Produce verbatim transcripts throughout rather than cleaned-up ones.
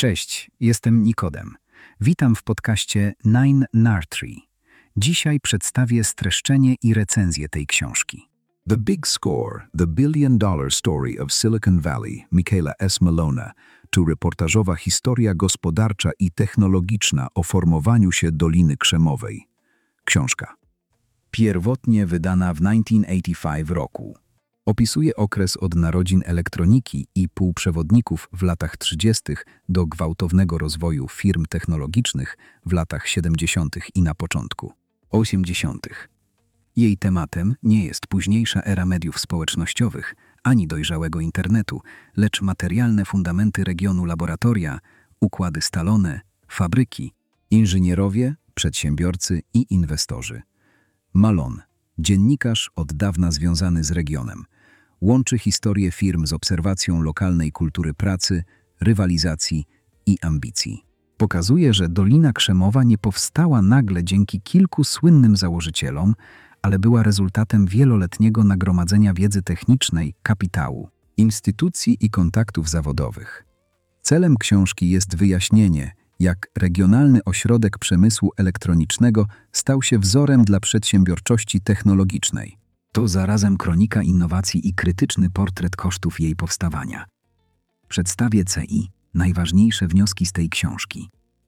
Cześć, jestem Nikodem. Witam w podcaście Nine Nartree. Dzisiaj przedstawię streszczenie i recenzję tej książki. The Big Score, The Billion Dollar Story of Silicon Valley, Michaela S. Malona, to reportażowa historia gospodarcza i technologiczna o formowaniu się Doliny Krzemowej. Książka. Pierwotnie wydana w tysiąc dziewięćset osiemdziesiątym piątym roku. Opisuje okres od narodzin elektroniki i półprzewodników w latach trzydziestych do gwałtownego rozwoju firm technologicznych w latach siedemdziesiątych i na początku osiemdziesiątych. Jej tematem nie jest późniejsza era mediów społecznościowych ani dojrzałego internetu, lecz materialne fundamenty regionu laboratoria, układy scalone, fabryki, inżynierowie, przedsiębiorcy i inwestorzy. Malone, dziennikarz od dawna związany z regionem, łączy historię firm z obserwacją lokalnej kultury pracy, rywalizacji i ambicji. Pokazuje, że Dolina Krzemowa nie powstała nagle dzięki kilku słynnym założycielom, ale była rezultatem wieloletniego nagromadzenia wiedzy technicznej, kapitału, instytucji i kontaktów zawodowych. Celem książki jest wyjaśnienie, jak regionalny ośrodek przemysłu elektronicznego stał się wzorem dla przedsiębiorczości technologicznej. To zarazem kronika innowacji i krytyczny portret kosztów jej powstawania. Przedstawię C I najważniejsze wnioski z tej książki.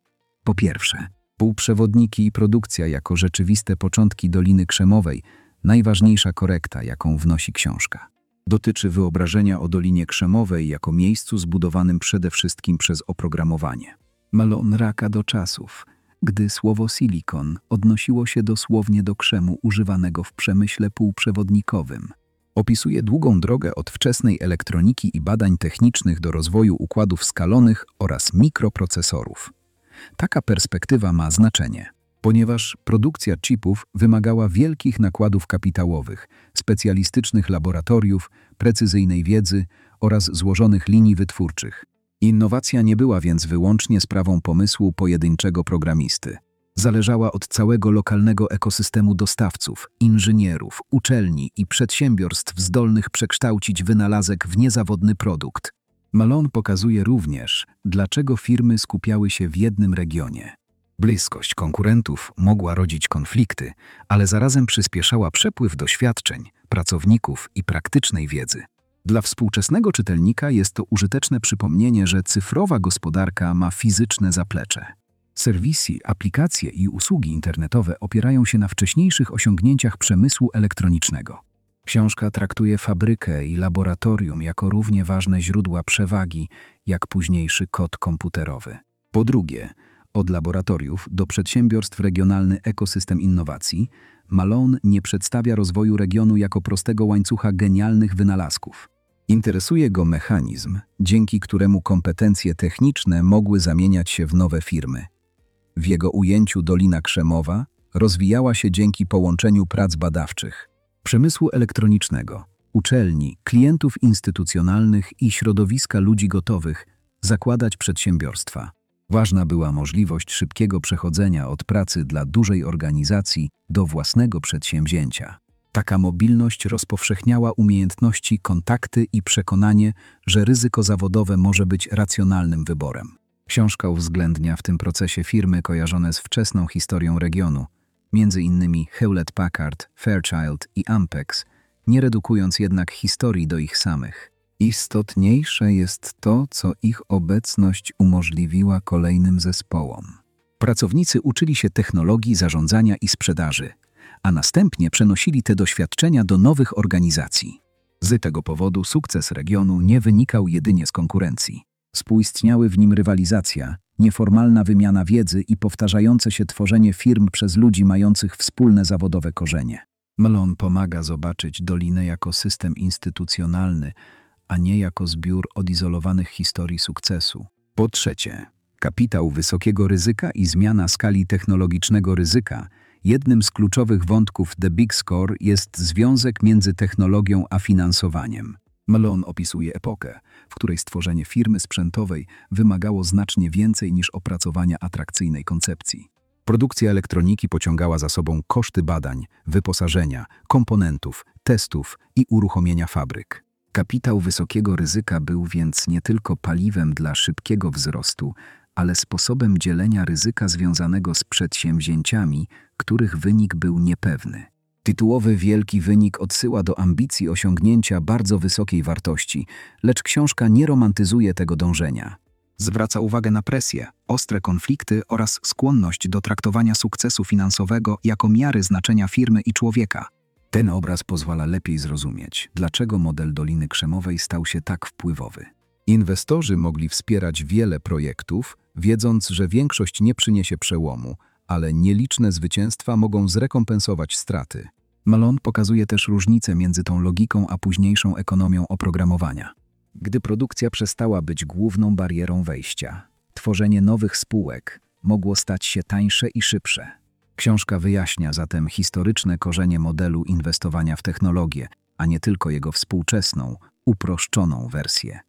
Po pierwsze, półprzewodniki i produkcja jako rzeczywiste początki Doliny Krzemowej, najważniejsza korekta, jaką wnosi książka. Dotyczy wyobrażenia o Dolinie Krzemowej jako miejscu zbudowanym przede wszystkim przez oprogramowanie. Malone raka do czasów, gdy słowo silikon odnosiło się dosłownie do krzemu używanego w przemyśle półprzewodnikowym. Opisuje długą drogę od wczesnej elektroniki i badań technicznych do rozwoju układów scalonych oraz mikroprocesorów. Taka perspektywa ma znaczenie, ponieważ produkcja chipów wymagała wielkich nakładów kapitałowych, specjalistycznych laboratoriów, precyzyjnej wiedzy oraz złożonych linii wytwórczych. Innowacja nie była więc wyłącznie sprawą pomysłu pojedynczego programisty. Zależała od całego lokalnego ekosystemu dostawców, inżynierów, uczelni i przedsiębiorstw zdolnych przekształcić wynalazek w niezawodny produkt. Malone pokazuje również, dlaczego firmy skupiały się w jednym regionie. Bliskość konkurentów mogła rodzić konflikty, ale zarazem przyspieszała przepływ doświadczeń, pracowników i praktycznej wiedzy. Dla współczesnego czytelnika jest to użyteczne przypomnienie, że cyfrowa gospodarka ma fizyczne zaplecze. Serwisy, aplikacje i usługi internetowe opierają się na wcześniejszych osiągnięciach przemysłu elektronicznego. Książka traktuje fabrykę i laboratorium jako równie ważne źródła przewagi, jak późniejszy kod komputerowy. Po drugie, od laboratoriów do przedsiębiorstw regionalny ekosystem innowacji, Malone nie przedstawia rozwoju regionu jako prostego łańcucha genialnych wynalazków. Interesuje go mechanizm, dzięki któremu kompetencje techniczne mogły zamieniać się w nowe firmy. W jego ujęciu Dolina Krzemowa rozwijała się dzięki połączeniu prac badawczych, przemysłu elektronicznego, uczelni, klientów instytucjonalnych i środowiska ludzi gotowych zakładać przedsiębiorstwa. Ważna była możliwość szybkiego przechodzenia od pracy dla dużej organizacji do własnego przedsięwzięcia. Taka mobilność rozpowszechniała umiejętności, kontakty i przekonanie, że ryzyko zawodowe może być racjonalnym wyborem. Książka uwzględnia w tym procesie firmy kojarzone z wczesną historią regionu, między innymi Hewlett Packard, Fairchild i Ampex, nie redukując jednak historii do ich samych. Istotniejsze jest to, co ich obecność umożliwiła kolejnym zespołom. Pracownicy uczyli się technologii zarządzania i sprzedaży, a następnie przenosili te doświadczenia do nowych organizacji. Z tego powodu sukces regionu nie wynikał jedynie z konkurencji. Współistniały w nim rywalizacja, nieformalna wymiana wiedzy i powtarzające się tworzenie firm przez ludzi mających wspólne zawodowe korzenie. Malone pomaga zobaczyć Dolinę jako system instytucjonalny, a nie jako zbiór odizolowanych historii sukcesu. Po trzecie, kapitał wysokiego ryzyka i zmiana skali technologicznego ryzyka. Jednym z kluczowych wątków The Big Score jest związek między technologią a finansowaniem. Malone opisuje epokę, w której stworzenie firmy sprzętowej wymagało znacznie więcej niż opracowania atrakcyjnej koncepcji. Produkcja elektroniki pociągała za sobą koszty badań, wyposażenia, komponentów, testów i uruchomienia fabryk. Kapitał wysokiego ryzyka był więc nie tylko paliwem dla szybkiego wzrostu, ale sposobem dzielenia ryzyka związanego z przedsięwzięciami, których wynik był niepewny. Tytułowy wielki wynik odsyła do ambicji osiągnięcia bardzo wysokiej wartości, lecz książka nie romantyzuje tego dążenia. Zwraca uwagę na presję, ostre konflikty oraz skłonność do traktowania sukcesu finansowego jako miary znaczenia firmy i człowieka. Ten obraz pozwala lepiej zrozumieć, dlaczego model Doliny Krzemowej stał się tak wpływowy. Inwestorzy mogli wspierać wiele projektów, wiedząc, że większość nie przyniesie przełomu, ale nieliczne zwycięstwa mogą zrekompensować straty. Malone pokazuje też różnicę między tą logiką a późniejszą ekonomią oprogramowania. Gdy produkcja przestała być główną barierą wejścia, tworzenie nowych spółek mogło stać się tańsze i szybsze. Książka wyjaśnia zatem historyczne korzenie modelu inwestowania w technologię, a nie tylko jego współczesną, uproszczoną wersję.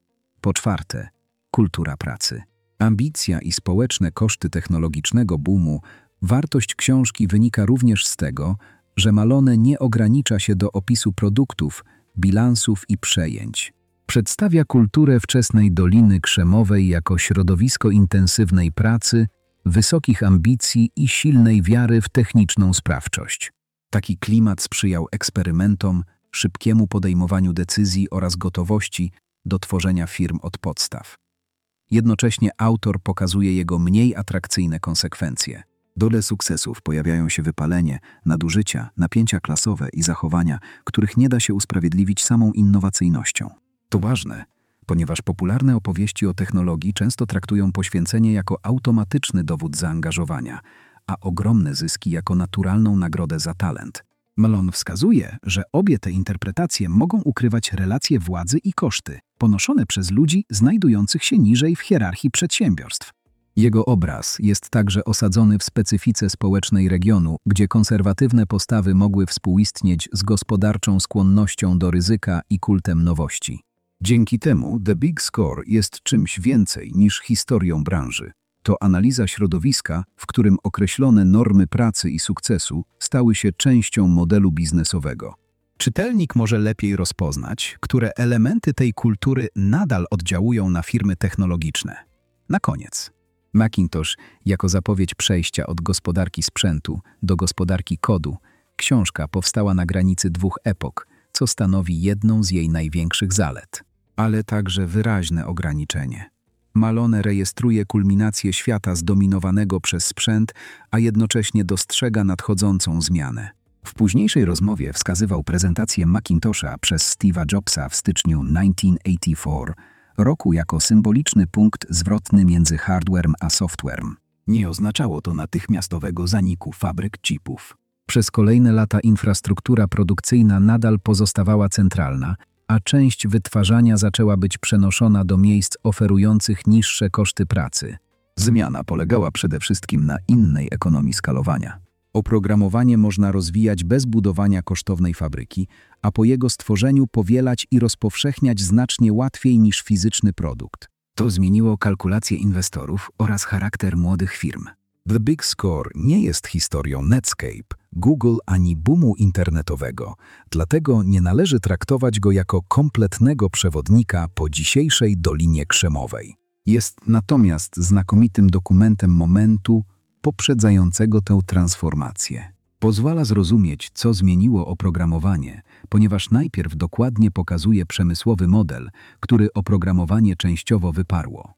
Po czwarte, kultura pracy. Ambicja i społeczne koszty technologicznego boomu. Wartość książki wynika również z tego, że Malone nie ogranicza się do opisu produktów, bilansów i przejęć. Przedstawia kulturę wczesnej Doliny Krzemowej jako środowisko intensywnej pracy, wysokich ambicji i silnej wiary w techniczną sprawczość. Taki klimat sprzyjał eksperymentom, szybkiemu podejmowaniu decyzji oraz gotowości do tworzenia firm od podstaw. Jednocześnie autor pokazuje jego mniej atrakcyjne konsekwencje. W dole sukcesów pojawiają się wypalenie, nadużycia, napięcia klasowe i zachowania, których nie da się usprawiedliwić samą innowacyjnością. To ważne, ponieważ popularne opowieści o technologii często traktują poświęcenie jako automatyczny dowód zaangażowania, a ogromne zyski jako naturalną nagrodę za talent. Malone wskazuje, że obie te interpretacje mogą ukrywać relacje władzy i koszty, ponoszone przez ludzi znajdujących się niżej w hierarchii przedsiębiorstw. Jego obraz jest także osadzony w specyfice społecznej regionu, gdzie konserwatywne postawy mogły współistnieć z gospodarczą skłonnością do ryzyka i kultem nowości. Dzięki temu The Big Score jest czymś więcej niż historią branży. To analiza środowiska, w którym określone normy pracy i sukcesu stały się częścią modelu biznesowego. Czytelnik może lepiej rozpoznać, które elementy tej kultury nadal oddziałują na firmy technologiczne. Na koniec. Macintosh jako zapowiedź przejścia od gospodarki sprzętu do gospodarki kodu, książka powstała na granicy dwóch epok, co stanowi jedną z jej największych zalet, ale także wyraźne ograniczenie. Malone rejestruje kulminację świata zdominowanego przez sprzęt, a jednocześnie dostrzega nadchodzącą zmianę. W późniejszej rozmowie wskazywał prezentację Macintosha przez Steve'a Jobsa w styczniu tysiąc dziewięćset osiemdziesiątego czwartego roku jako symboliczny punkt zwrotny między hardwarem a softwarem. Nie oznaczało to natychmiastowego zaniku fabryk chipów. Przez kolejne lata infrastruktura produkcyjna nadal pozostawała centralna, a część wytwarzania zaczęła być przenoszona do miejsc oferujących niższe koszty pracy. Zmiana polegała przede wszystkim na innej ekonomii skalowania. Oprogramowanie można rozwijać bez budowania kosztownej fabryki, a po jego stworzeniu powielać i rozpowszechniać znacznie łatwiej niż fizyczny produkt. To zmieniło kalkulacje inwestorów oraz charakter młodych firm. The Big Score nie jest historią Netscape, Google ani boomu internetowego, dlatego nie należy traktować go jako kompletnego przewodnika po dzisiejszej Dolinie Krzemowej. Jest natomiast znakomitym dokumentem momentu poprzedzającego tę transformację. Pozwala zrozumieć, co zmieniło oprogramowanie, ponieważ najpierw dokładnie pokazuje przemysłowy model, który oprogramowanie częściowo wyparło.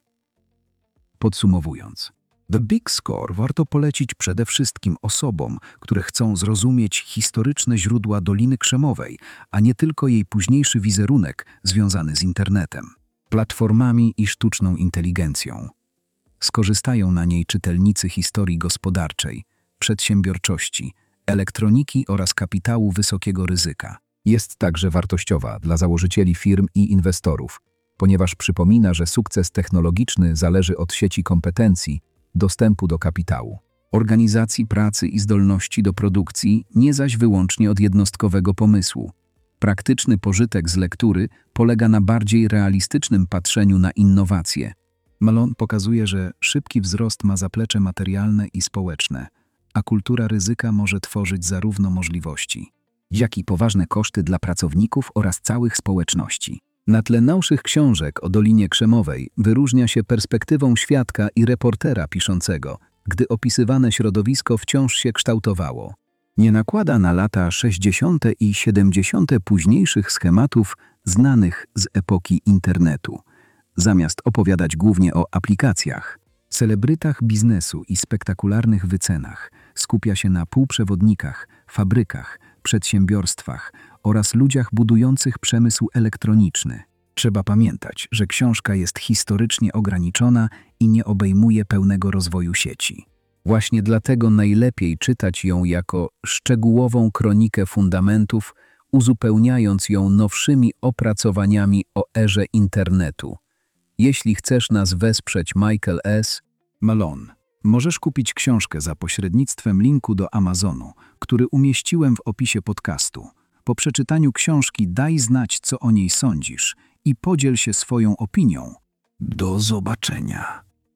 Podsumowując, The Big Score warto polecić przede wszystkim osobom, które chcą zrozumieć historyczne źródła Doliny Krzemowej, a nie tylko jej późniejszy wizerunek związany z internetem, platformami i sztuczną inteligencją. Skorzystają na niej czytelnicy historii gospodarczej, przedsiębiorczości, elektroniki oraz kapitału wysokiego ryzyka. Jest także wartościowa dla założycieli firm i inwestorów, ponieważ przypomina, że sukces technologiczny zależy od sieci kompetencji, dostępu do kapitału, organizacji pracy i zdolności do produkcji, nie zaś wyłącznie od jednostkowego pomysłu. Praktyczny pożytek z lektury polega na bardziej realistycznym patrzeniu na innowacje. Malone pokazuje, że szybki wzrost ma zaplecze materialne i społeczne, a kultura ryzyka może tworzyć zarówno możliwości, jak i poważne koszty dla pracowników oraz całych społeczności. Na tle nowszych książek o Dolinie Krzemowej wyróżnia się perspektywą świadka i reportera piszącego, gdy opisywane środowisko wciąż się kształtowało. Nie nakłada na lata sześćdziesiąte i siedemdziesiąte późniejszych schematów znanych z epoki internetu. Zamiast opowiadać głównie o aplikacjach, celebrytach biznesu i spektakularnych wycenach, skupia się na półprzewodnikach, fabrykach, przedsiębiorstwach oraz ludziach budujących przemysł elektroniczny. Trzeba pamiętać, że książka jest historycznie ograniczona i nie obejmuje pełnego rozwoju sieci. Właśnie dlatego najlepiej czytać ją jako szczegółową kronikę fundamentów, uzupełniając ją nowszymi opracowaniami o erze internetu. Jeśli chcesz nas wesprzeć, Michael S. Malone, możesz kupić książkę za pośrednictwem linku do Amazonu, który umieściłem w opisie podcastu. Po przeczytaniu książki daj znać, co o niej sądzisz i podziel się swoją opinią. Do zobaczenia.